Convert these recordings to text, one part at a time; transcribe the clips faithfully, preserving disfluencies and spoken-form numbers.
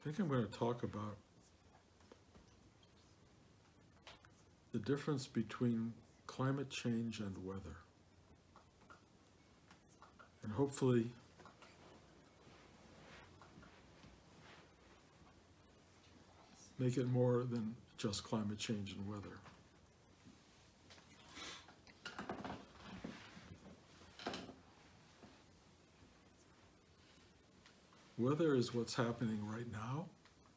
think I'm going to talk about the difference between climate change and weather. And hopefully make it more than just climate change and weather. Weather is what's happening right now,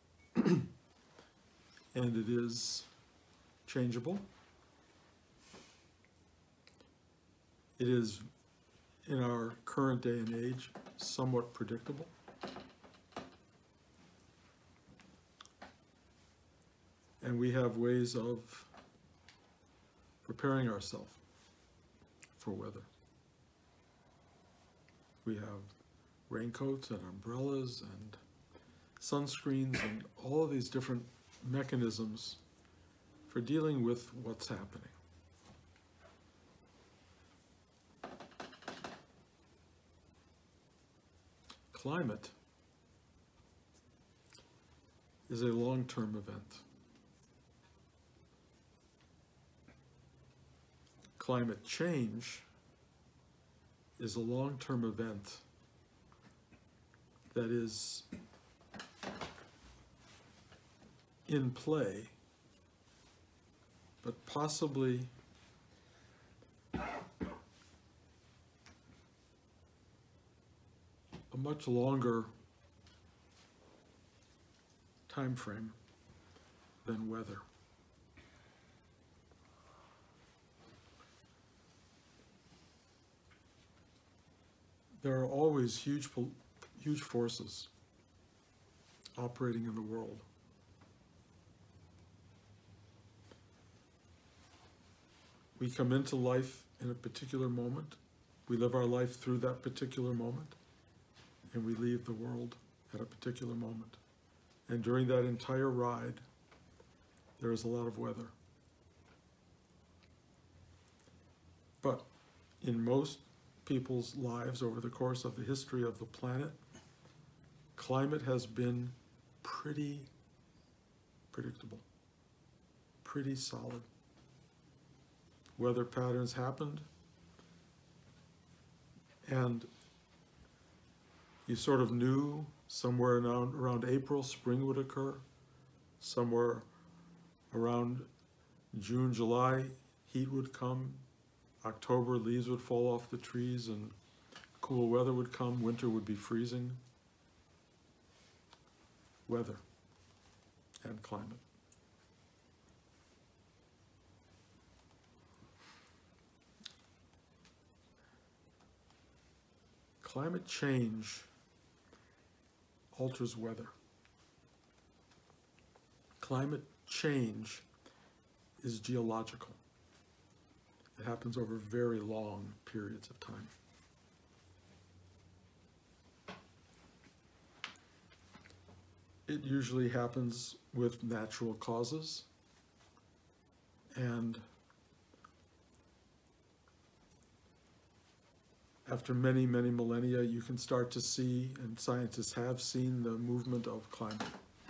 and it is changeable. It is, in our current day and age, somewhat predictable. And we have ways of preparing ourselves for weather. We have raincoats and umbrellas and sunscreens and all of these different mechanisms for dealing with what's happening. Climate is a long-term event. Climate change is a long-term event that is in play, but possibly a much longer time frame than weather. There are always huge, huge forces operating in the world. We come into life in a particular moment. We live our life through that particular moment, and we leave the world at a particular moment. And during that entire ride, there is a lot of weather. But in most people's lives over the course of the history of the planet, climate has been pretty predictable, pretty solid. Weather patterns happened, and you sort of knew somewhere around, around April, spring would occur. Somewhere around June, July, heat would come. October, leaves would fall off the trees and cool weather would come. Winter would be freezing. Weather and climate. Climate change alters weather. Climate change is geological. It happens over very long periods of time. It usually happens with natural causes, and after many, many millennia, you can start to see, and scientists have seen, the movement of climate.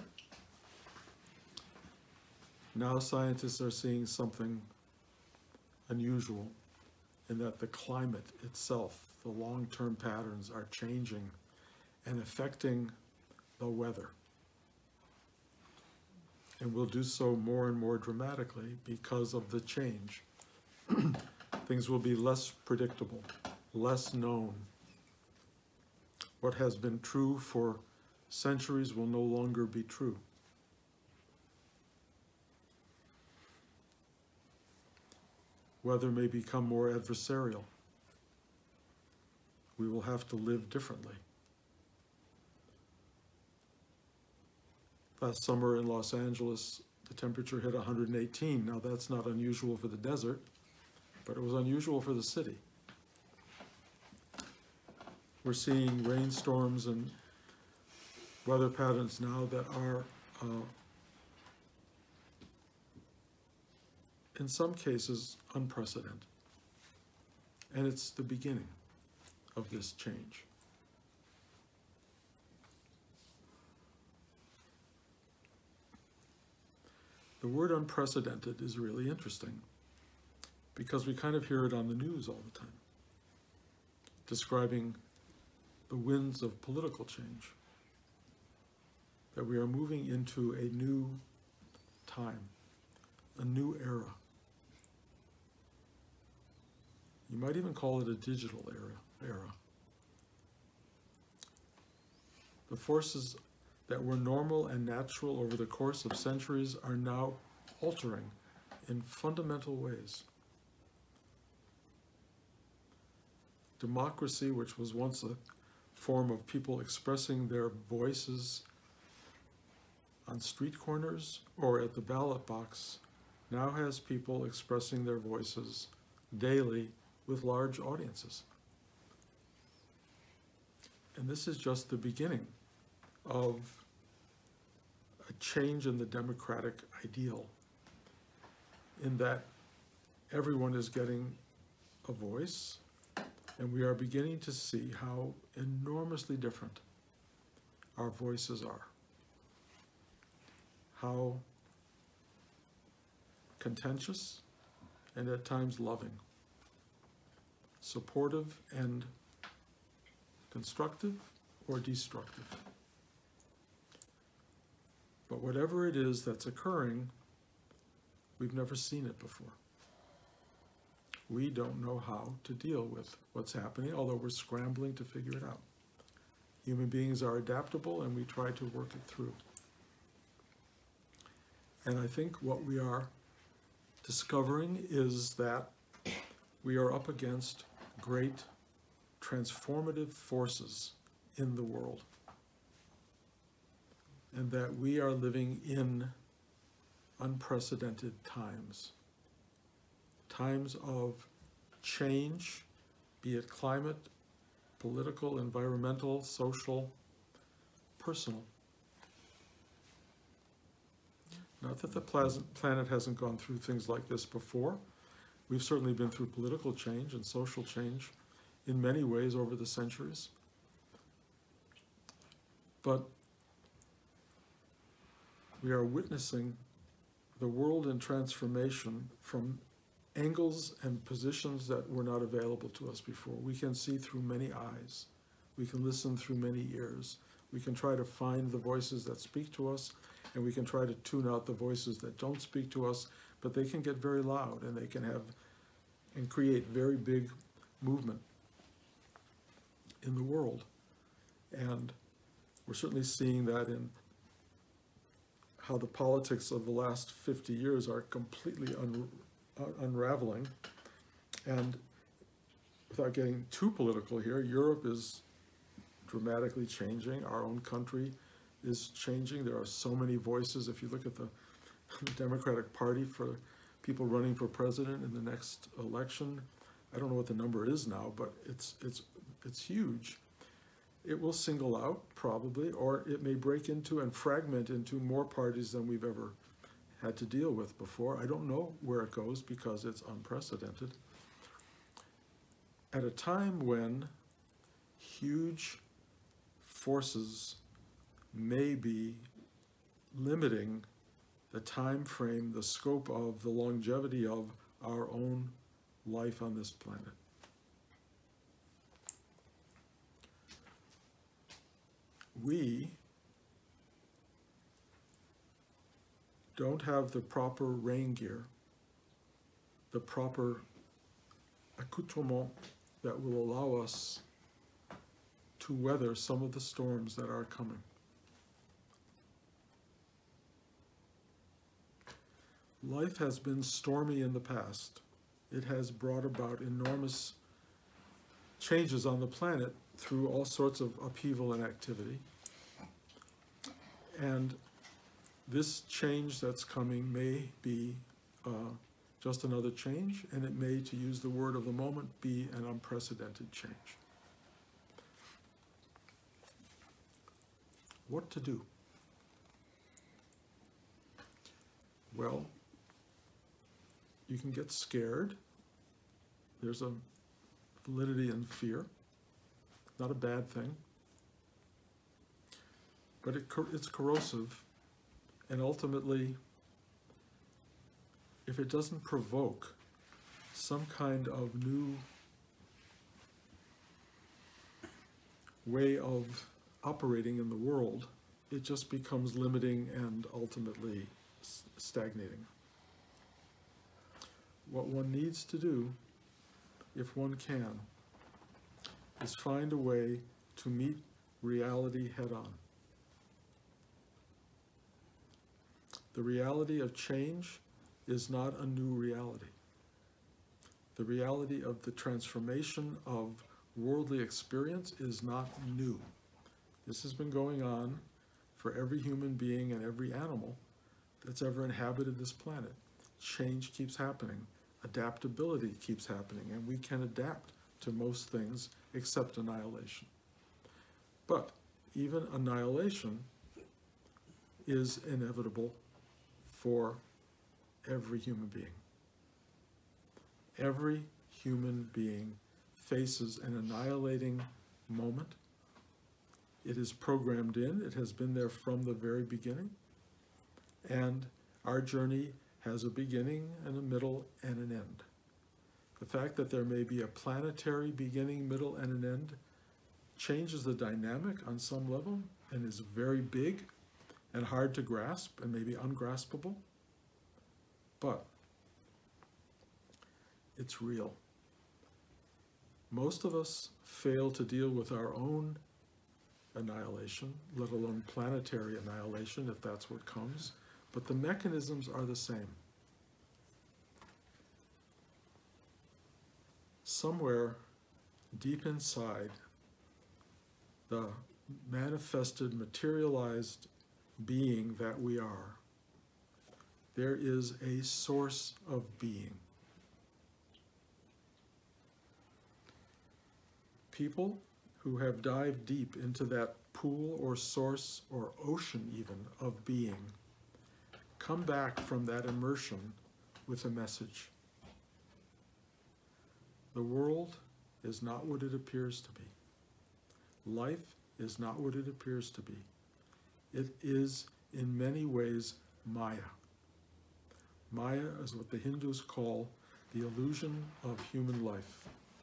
Now scientists are seeing something unusual in that the climate itself, the long-term patterns, are changing and affecting the weather. And will do so more and more dramatically because of the change. Things will be less predictable, less known. What has been true for centuries will no longer be true. Weather may become more adversarial. We will have to live differently. Last summer in Los Angeles, the temperature hit one hundred eighteen. Now that's not unusual for the desert, but it was unusual for the city. We're seeing rainstorms and weather patterns now that are, uh, in some cases, unprecedented. And it's the beginning of this change. The word unprecedented is really interesting because we kind of hear it on the news all the time, describing the winds of political change, that we are moving into a new time, a new era. You might even call it a digital era. era. The forces that were normal and natural over the course of centuries are now altering in fundamental ways. Democracy, which was once a form of people expressing their voices on street corners or at the ballot box, now has people expressing their voices daily with large audiences. And this is just the beginning of a change in the democratic ideal, in that everyone is getting a voice, and we are beginning to see how enormously different our voices are, how contentious and at times loving, supportive and constructive or destructive. But whatever it is that's occurring, we've never seen it before. We don't know how to deal with what's happening, although we're scrambling to figure it out. Human beings are adaptable, and we try to work it through. And I think what we are discovering is that we are up against great transformative forces in the world, and that we are living in unprecedented times. Times of change, be it climate, political, environmental, social, personal. Not that the planet hasn't gone through things like this before. We've certainly been through political change and social change in many ways over the centuries. But we are witnessing the world in transformation from angles and positions that were not available to us before. We can see through many eyes. We can listen through many ears. We can try to find the voices that speak to us, and we can try to tune out the voices that don't speak to us, but they can get very loud, and they can have and create very big movement in the world. And we're certainly seeing that in how the politics of the last fifty years are completely un- unraveling. And without getting too political here, Europe is dramatically changing. Our own country is changing. There are so many voices. If you look at the, the Democratic Party for people running for president in the next election, I don't know what the number is now, but it's it's it's huge. It will single out, probably, or it may break into and fragment into more parties than we've ever had to deal with before. I don't know where it goes because it's unprecedented. At a time when huge forces may be limiting the time frame, the scope of, the longevity of our own life on this planet. We don't have the proper rain gear, the proper accoutrement that will allow us to weather some of the storms that are coming. Life has been stormy in the past. It has brought about enormous changes on the planet through all sorts of upheaval and activity. And this change that's coming may be uh, just another change, and it may, to use the word of the moment, be an unprecedented change. What to do? Well, you can get scared. There's a validity in fear. Not a bad thing. But it, it's corrosive, and ultimately if it doesn't provoke some kind of new way of operating in the world, it just becomes limiting and ultimately s- stagnating. What one needs to do, if one can, is find a way to meet reality head on. The reality of change is not a new reality. The reality of the transformation of worldly experience is not new. This has been going on for every human being and every animal that's ever inhabited this planet. Change keeps happening. Adaptability keeps happening, and we can adapt to most things except annihilation. But even annihilation is inevitable for every human being. Every human being faces an annihilating moment. It is programmed in, it has been there from the very beginning, and our journey has a beginning and a middle and an end. The fact that there may be a planetary beginning, middle, and an end changes the dynamic on some level and is very big and hard to grasp and maybe ungraspable, but it's real. Most of us fail to deal with our own annihilation, let alone planetary annihilation, if that's what comes, but the mechanisms are the same. Somewhere deep inside the manifested, materialized being that we are, there is a source of being. People who have dived deep into that pool or source or ocean even of being come back from that immersion with a message. The world is not what it appears to be. Life is not what it appears to be. It is in many ways Maya. Maya is what the Hindus call the illusion of human life.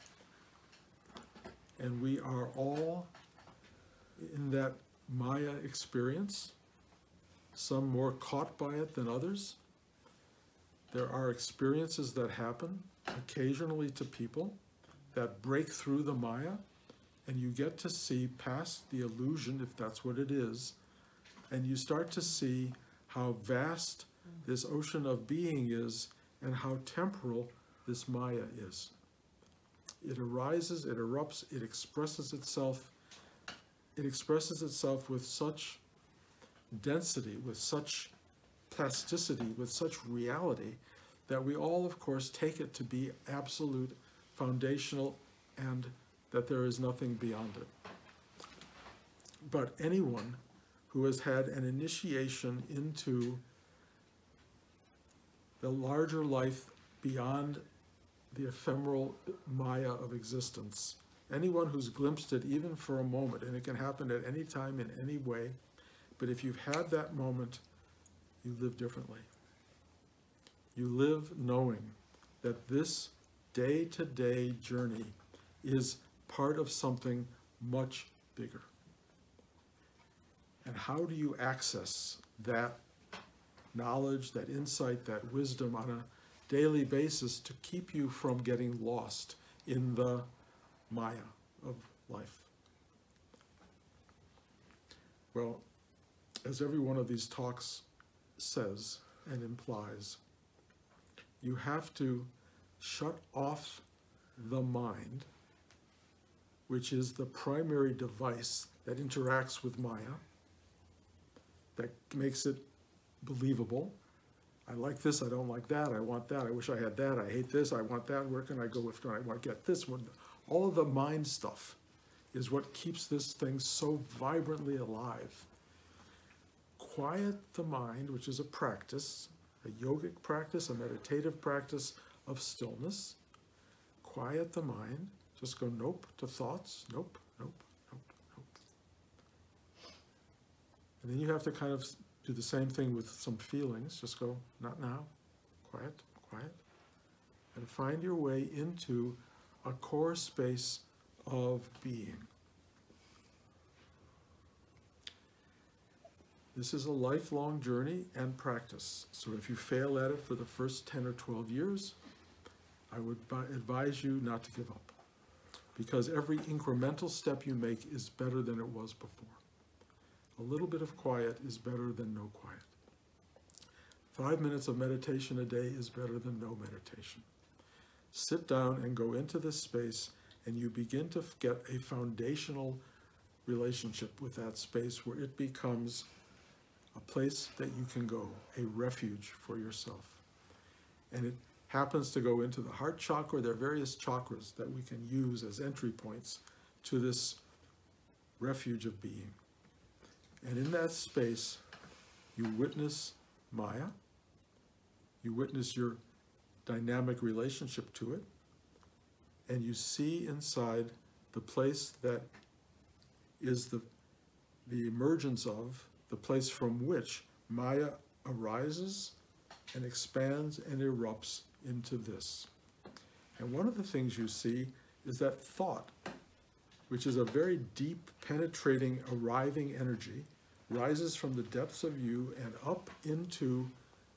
And we are all in that Maya experience, some more caught by it than others. There are experiences that happen occasionally to people that break through the Maya, and you get to see past the illusion, if that's what it is, and you start to see how vast this ocean of being is and how temporal this Maya is. It arises, it erupts, it expresses itself. It expresses itself with such density, with such plasticity, with such reality, that we all, of course, take it to be absolute, foundational, and that there is nothing beyond it. But anyone who has had an initiation into the larger life beyond the ephemeral Maya of existence, anyone who's glimpsed it even for a moment, and it can happen at any time in any way, but if you've had that moment, you live differently. You live knowing that this day-to-day journey is part of something much bigger. And how do you access that knowledge, that insight, that wisdom on a daily basis to keep you from getting lost in the Maya of life? Well, as every one of these talks says and implies, you have to shut off the mind, which is the primary device that interacts with Maya, that makes it believable. I like this, I don't like that, I want that, I wish I had that, I hate this, I want that, where can I go if I want to get this one? All of the mind stuff is what keeps this thing so vibrantly alive. Quiet the mind, which is a practice, a yogic practice, a meditative practice of stillness. Quiet the mind, just go nope to thoughts, nope, nope, nope, nope. And then you have to kind of do the same thing with some feelings. Just go, not now, quiet, quiet, and find your way into a core space of being. This is a lifelong journey and practice. So if you fail at it for the first ten or twelve years, I would advise you not to give up, because every incremental step you make is better than it was before. A little bit of quiet is better than no quiet. Five minutes of meditation a day is better than no meditation. Sit down and go into this space, and you begin to get a foundational relationship with that space where it becomes a place that you can go, a refuge for yourself. And it happens to go into the heart chakra. There are various chakras that we can use as entry points to this refuge of being. And in that space, you witness Maya, you witness your dynamic relationship to it, and you see inside the place that is the, the emergence of, the place from which Maya arises and expands and erupts into this. And one of the things you see is that thought, which is a very deep, penetrating, arriving energy, rises from the depths of you and up into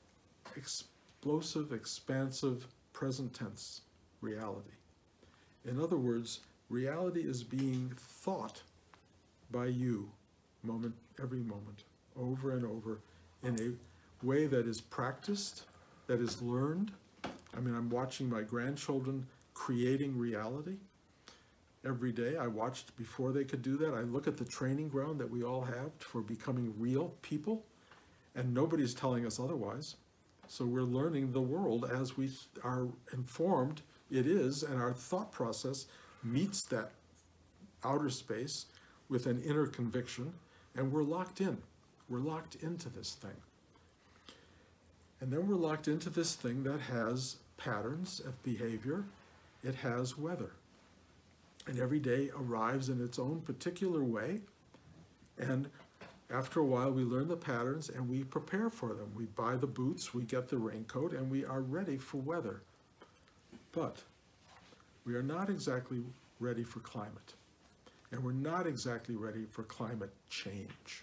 explosive, expansive, present tense reality. In other words, reality is being thought by you moment, every moment, over and over, in a way that is practiced, that is learned. I mean, I'm watching my grandchildren creating reality every day. I watched before they could do that. I look at the training ground that we all have for becoming real people, and nobody's telling us otherwise. So we're learning the world as we are informed it is, and our thought process meets that outer space with an inner conviction, and we're locked in. We're locked into this thing. And then we're locked into this thing that has patterns of behavior. It has weather. And every day arrives in its own particular way. And after a while, we learn the patterns and we prepare for them. We buy the boots, we get the raincoat, and we are ready for weather. But we are not exactly ready for climate. And we're not exactly ready for climate change.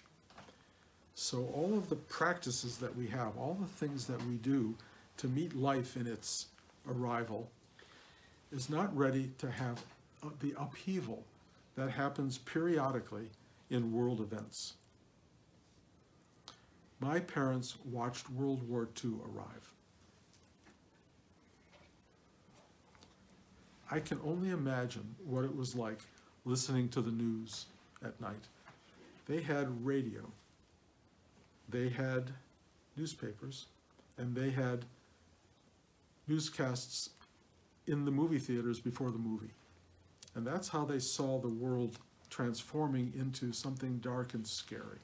So all of the practices that we have, all the things that we do to meet life in its arrival, is not ready to have the upheaval that happens periodically in world events. My parents watched World War Two arrive. I can only imagine what it was like listening to the news at night. They had radio, they had newspapers, and they had newscasts in the movie theaters before the movie. And that's how they saw the world transforming into something dark and scary.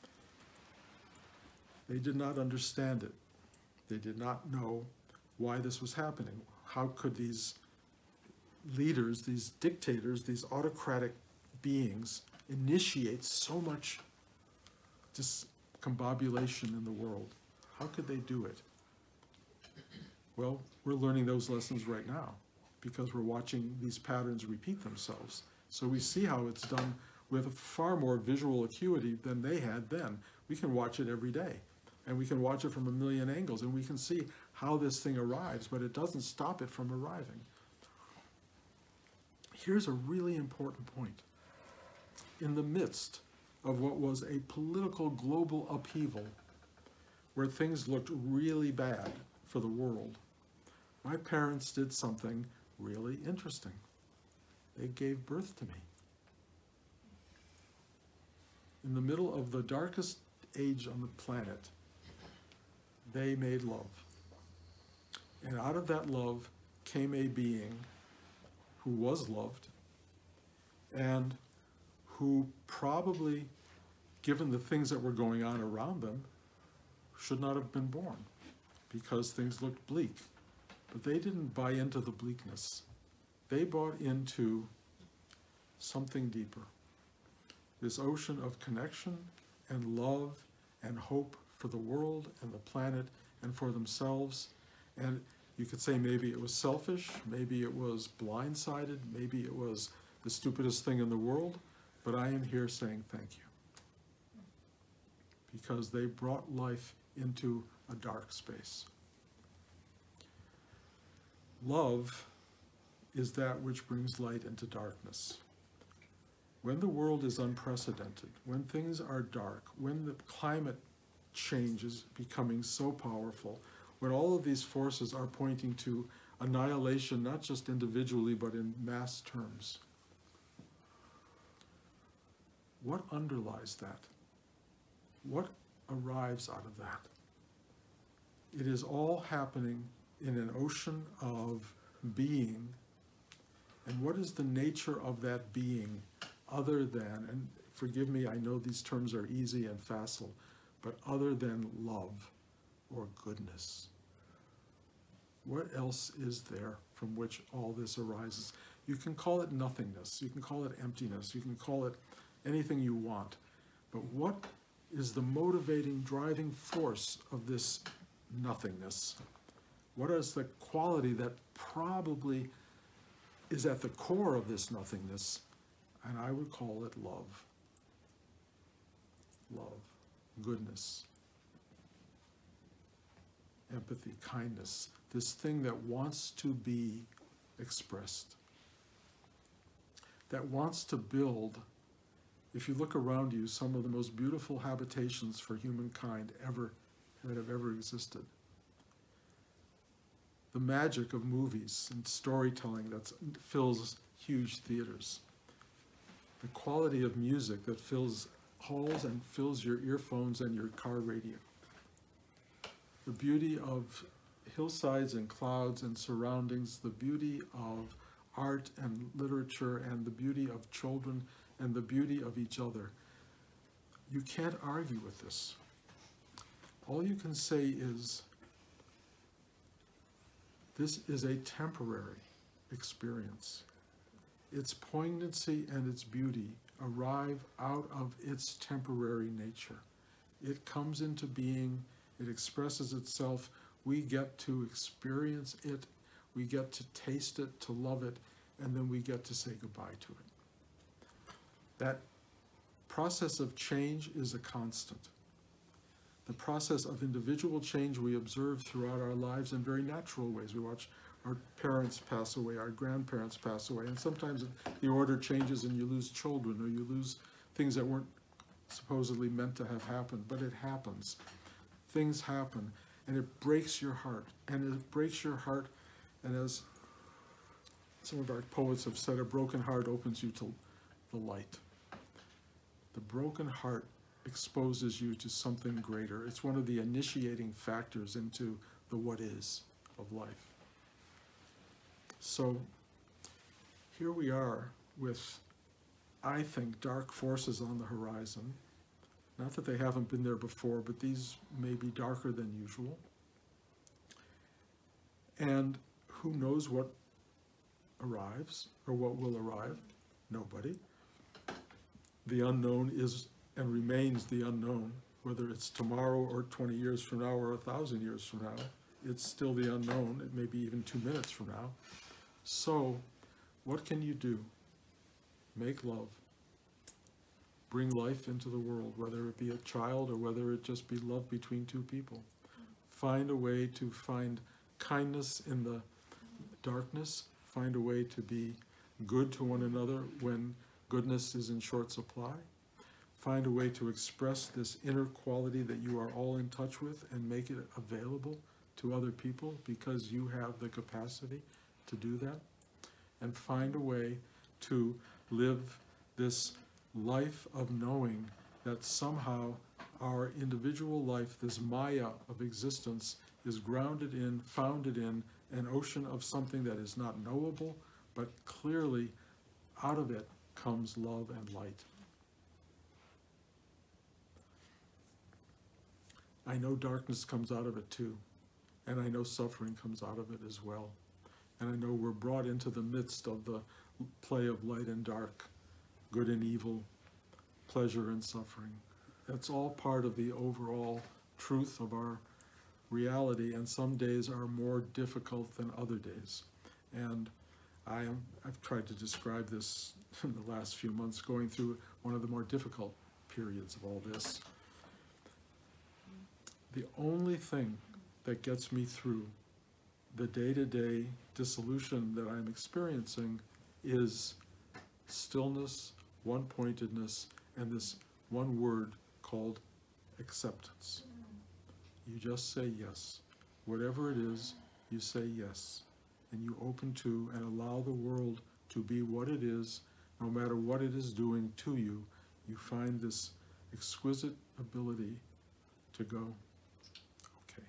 They did not understand it. They did not know why this was happening. How could these leaders, these dictators, these autocratic beings initiate so much discombobulation in the world? How could they do it? Well, we're learning those lessons right now because we're watching these patterns repeat themselves. So we see how it's done with far more visual acuity than they had then. We can watch it every day, and we can watch it from a million angles, and we can see how this thing arrives, but it doesn't stop it from arriving. Here's a really important point. In the midst of what was a political global upheaval, where things looked really bad for the world, my parents did something really interesting. They gave birth to me. In the middle of the darkest age on the planet, they made love. And out of that love came a being who was loved and who probably, given the things that were going on around them, should not have been born because things looked bleak. But they didn't buy into the bleakness. They bought into something deeper. This ocean of connection and love and hope for the world and the planet and for themselves. And You could say maybe it was selfish, maybe it was blindsided, maybe it was the stupidest thing in the world, but I am here saying thank you. Because they brought life into a dark space. Love is that which brings light into darkness. When the world is unprecedented, when things are dark, when the climate change is becoming so powerful, when all of these forces are pointing to annihilation, not just individually, but in mass terms, what underlies that? What arrives out of that? It is all happening in an ocean of being. And what is the nature of that being other than, and forgive me, I know these terms are easy and facile, but other than love or goodness? What else is there from which all this arises? You can call it nothingness, you can call it emptiness, you can call it anything you want, but what is the motivating, driving force of this nothingness? What is the quality that probably is at the core of this nothingness? And I would call it love. Love, goodness, empathy, kindness, this thing that wants to be expressed, that wants to build. If you look around you, some of the most beautiful habitations for humankind ever that have ever existed. The magic of movies and storytelling that fills huge theaters. The quality of music that fills halls and fills your earphones and your car radio. The beauty of hillsides and clouds and surroundings, the beauty of art and literature and the beauty of children and the beauty of each other. You can't argue with this. All you can say is, this is a temporary experience. Its poignancy and its beauty arrive out of its temporary nature. It comes into being, it expresses itself, we get to experience it, we get to taste it, to love it, and then we get to say goodbye to it. That process of change is a constant. The process of individual change we observe throughout our lives in very natural ways. We watch our parents pass away, our grandparents pass away, and sometimes the order changes and you lose children or you lose things that weren't supposedly meant to have happened, but it happens. Things happen, and it breaks your heart, and it breaks your heart, and as some of our poets have said, a broken heart opens you to the light. The broken heart exposes you to something greater. It's one of the initiating factors into the what is of life. So here we are with, I think, dark forces on the horizon. Not that they haven't been there before, but these may be darker than usual. And who knows what arrives or what will arrive? Nobody. The unknown is and remains the unknown, whether it's tomorrow or twenty years from now or a thousand years from now. It's still the unknown. It may be even two minutes from now. So, what can you do? Make love. Bring life into the world, whether it be a child or whether it just be love between two people. Find a way to find kindness in the darkness. Find a way to be good to one another when goodness is in short supply. Find a way to express this inner quality that you are all in touch with and make it available to other people because you have the capacity to do that. And find a way to live this life of knowing that somehow our individual life, this Maya of existence, is grounded in, founded in an ocean of something that is not knowable, but clearly out of it comes love and light. I know darkness comes out of it too, and I know suffering comes out of it as well. And I know we're brought into the midst of the play of light and dark, good and evil, pleasure and suffering. That's all part of the overall truth of our reality, and some days are more difficult than other days. And I am, I've tried to describe this in the last few months, going through one of the more difficult periods of all this. The only thing that gets me through the day-to-day dissolution that I'm experiencing is stillness, one-pointedness, and this one word called acceptance. You just say yes. Whatever it is, you say yes. And you open to and allow the world to be what it is, no matter what it is doing to you. You find this exquisite ability to go, okay.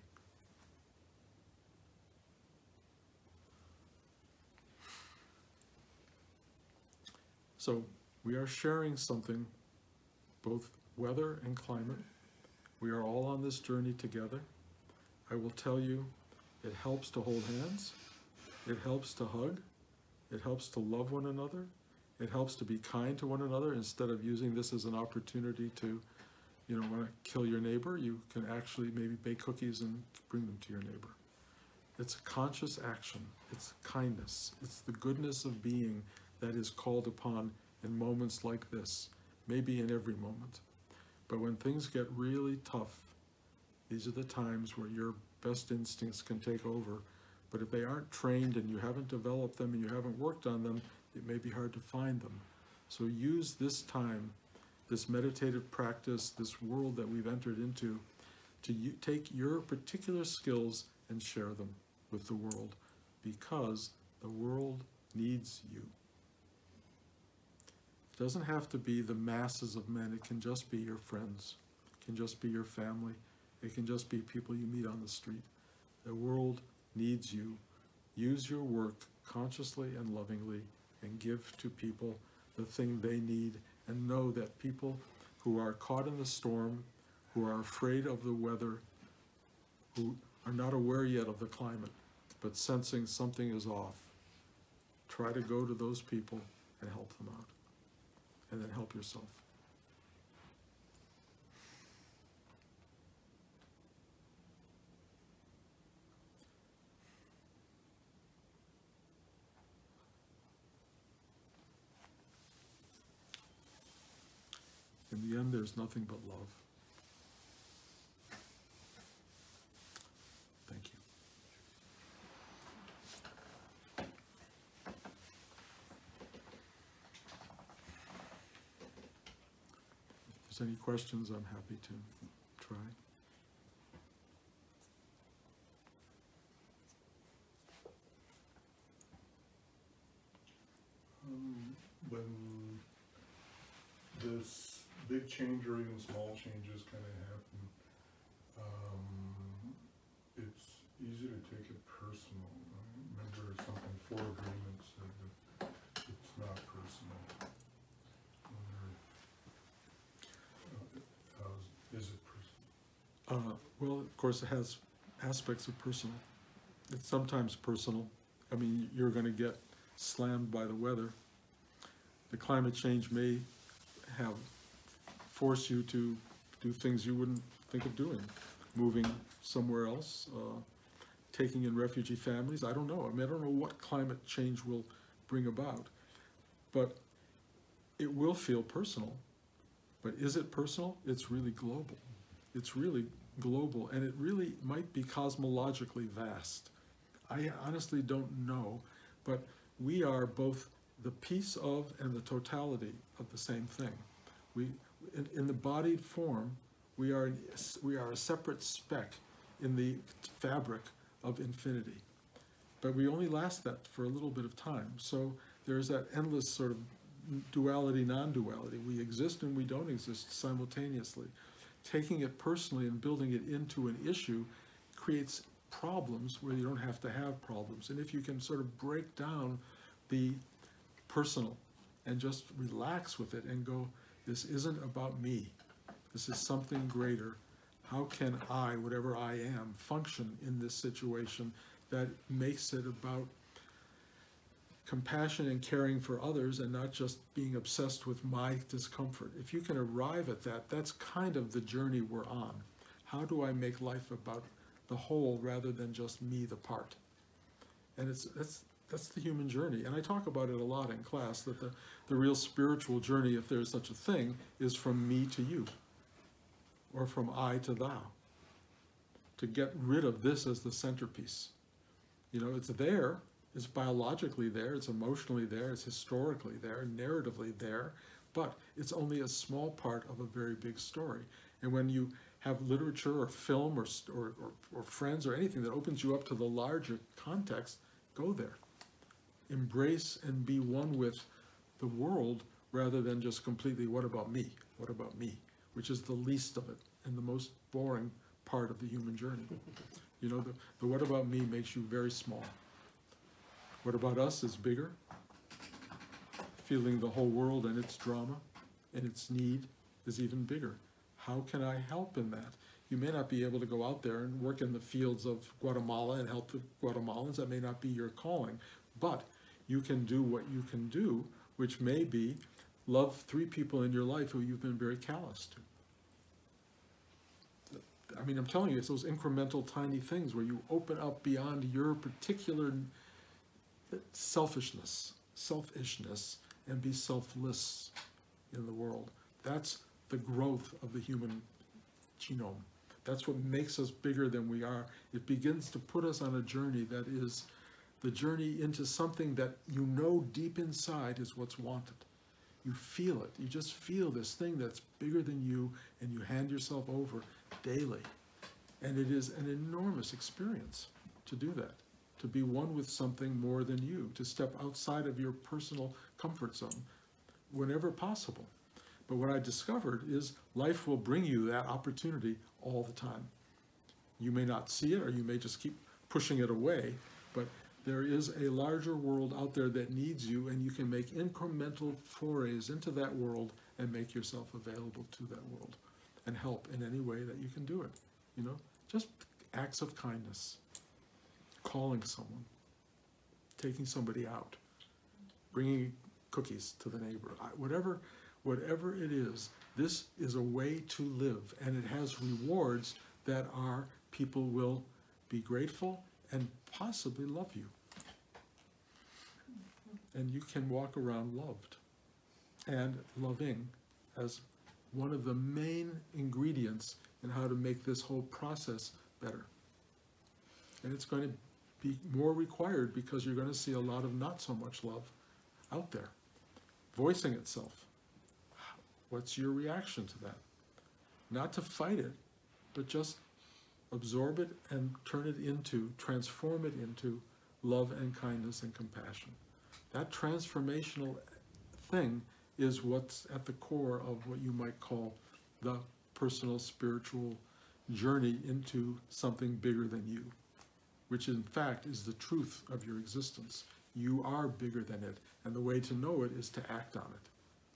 So we are sharing something, both weather and climate. We are all on this journey together. I will tell you, it helps to hold hands. It helps to hug. It helps to love one another. It helps to be kind to one another instead of using this as an opportunity to, you know, want to kill your neighbor. You can actually maybe bake cookies and bring them to your neighbor. It's a conscious action. It's kindness. It's the goodness of being that is called upon in moments like this, maybe in every moment. But when things get really tough, these are the times where your best instincts can take over. But if they aren't trained and you haven't developed them and you haven't worked on them, it may be hard to find them. So use this time, this meditative practice, this world that we've entered into, to u- take your particular skills and share them with the world, because the world needs you. It doesn't have to be the masses of men. It can just be your friends. It can just be your family. It can just be people you meet on the street. The world needs you. Use your work consciously and lovingly and give to people the thing they need, and know that people who are caught in the storm, who are afraid of the weather, who are not aware yet of the climate, but sensing something is off, try to go to those people and help them out, and then help yourself. In the end, there's nothing but love. Thank you. If there's any questions, I'm happy to try. Um, when this big change or even small changes kind of happen, um, it's easy to take it personal. I remember something for agreement said that it's not personal. Wonder, uh, how's, is it personal? Uh, well, of course, it has aspects of personal. It's sometimes personal. I mean, you're going to get slammed by the weather. The climate change may have force you to do things you wouldn't think of doing, moving somewhere else, uh, taking in refugee families. I don't know. I mean, I don't know what climate change will bring about, but it will feel personal. But is it personal? It's really global. It's really global, and it really might be cosmologically vast. I honestly don't know, but we are both the piece of and the totality of the same thing. We, in, in the bodied form, we are, we are a separate speck in the fabric of infinity. But we only last that for a little bit of time. So there's that endless sort of duality, non-duality. We exist and we don't exist simultaneously. Taking it personally and building it into an issue creates problems where you don't have to have problems. And if you can sort of break down the personal and just relax with it and go, this isn't about me. This is something greater. How can I, whatever I am, function in this situation that makes it about compassion and caring for others and not just being obsessed with my discomfort? If you can arrive at that, that's kind of the journey we're on. How do I make life about the whole rather than just me, the part. And it's that's that's the human journey. And I talk about it a lot in class, that the, the real spiritual journey, if there's such a thing, is from me to you, or from I to thou. To get rid of this as the centerpiece. You know, it's there, it's biologically there, it's emotionally there, it's historically there, narratively there, but it's only a small part of a very big story. And when you have literature or film or, or, or, or friends or anything that opens you up to the larger context, go there. Embrace and be one with the world rather than just completely, what about me? What about me? Which is the least of it and the most boring part of the human journey. You know, the, the what about me makes you very small. What about us is bigger. Feeling the whole world and its drama and its need is even bigger. How can I help in that? You may not be able to go out there and work in the fields of Guatemala and help the Guatemalans. That may not be your calling, but you can do what you can do, which may be love three people in your life who you've been very callous to. I mean, I'm telling you, it's those incremental tiny things where you open up beyond your particular selfishness, selfishness, and be selfless in the world. That's the growth of the human genome. That's what makes us bigger than we are. It begins to put us on a journey that is the journey into something that you know deep inside is what's wanted. You feel it. You just feel this thing that's bigger than you, and you hand yourself over daily. And it is an enormous experience to do that, to be one with something more than you, to step outside of your personal comfort zone whenever possible. But what I discovered is life will bring you that opportunity all the time. You may not see it, or you may just keep pushing it away, but there is a larger world out there that needs you, and you can make incremental forays into that world and make yourself available to that world and help in any way that you can do it. You know, just acts of kindness, calling someone, taking somebody out, bringing cookies to the neighbor, whatever, whatever it is, this is a way to live, and it has rewards that are, people will be grateful and possibly love you. And you can walk around loved and loving as one of the main ingredients in how to make this whole process better. And it's going to be more required because you're going to see a lot of not so much love out there, voicing itself. What's your reaction to that? Not to fight it, but just absorb it and turn it into, transform it into love and kindness and compassion. That transformational thing is what's at the core of what you might call the personal spiritual journey into something bigger than you, which in fact is the truth of your existence. You are bigger than it, and the way to know it is to act on it.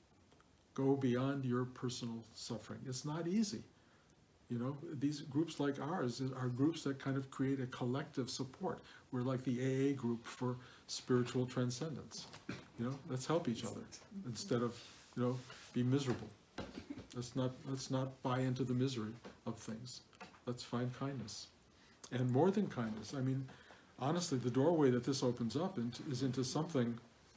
Go beyond your personal suffering. It's not easy. You know, these groups like ours are groups that kind of create a collective support. We're like the A A group for spiritual transcendence. You know, let's help each other instead of, you know, be miserable. Let's not, let's not buy into the misery of things. Let's find kindness. And more than kindness, I mean, honestly, the doorway that this opens up into, is into something,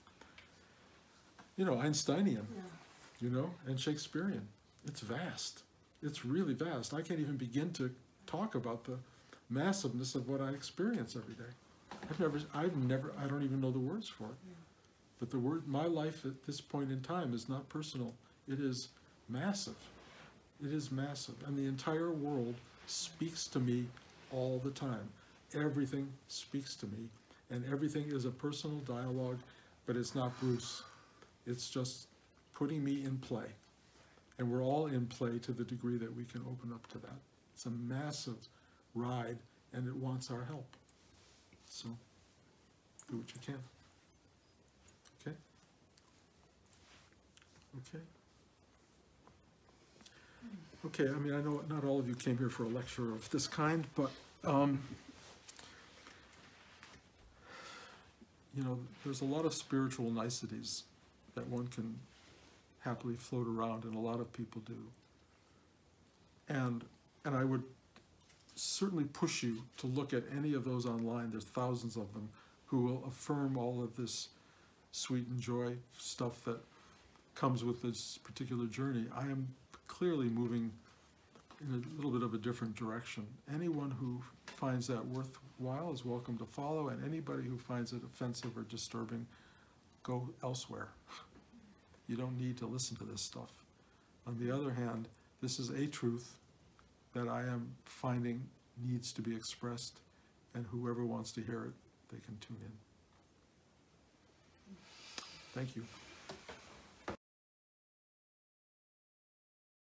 you know, Einsteinian, yeah. you know, and Shakespearean. It's vast. It's really vast. I can't even begin to talk about the massiveness of what I experience every day. I've never, I've never, I don't even know the words for it. Yeah. But the word, my life at this point in time is not personal. It is massive. It is massive. And the entire world speaks to me all the time. Everything speaks to me. And everything is a personal dialogue, but it's not Bruce. It's just putting me in play. And we're all in play to the degree that we can open up to that. It's a massive ride, and it wants our help. So, do what you can. Okay? Okay? Okay, I mean, I know not all of you came here for a lecture of this kind, but, um, you know, there's a lot of spiritual niceties that one can happily float around, and a lot of people do. And and I would certainly push you to look at any of those online. There's thousands of them who will affirm all of this sweet and joy stuff that comes with this particular journey. I am clearly moving in a little bit of a different direction. Anyone who finds that worthwhile is welcome to follow, and anybody who finds it offensive or disturbing, go elsewhere. You don't need to listen to this stuff. On the other hand, this is a truth that I am finding needs to be expressed, and whoever wants to hear it, they can tune in. Thank you.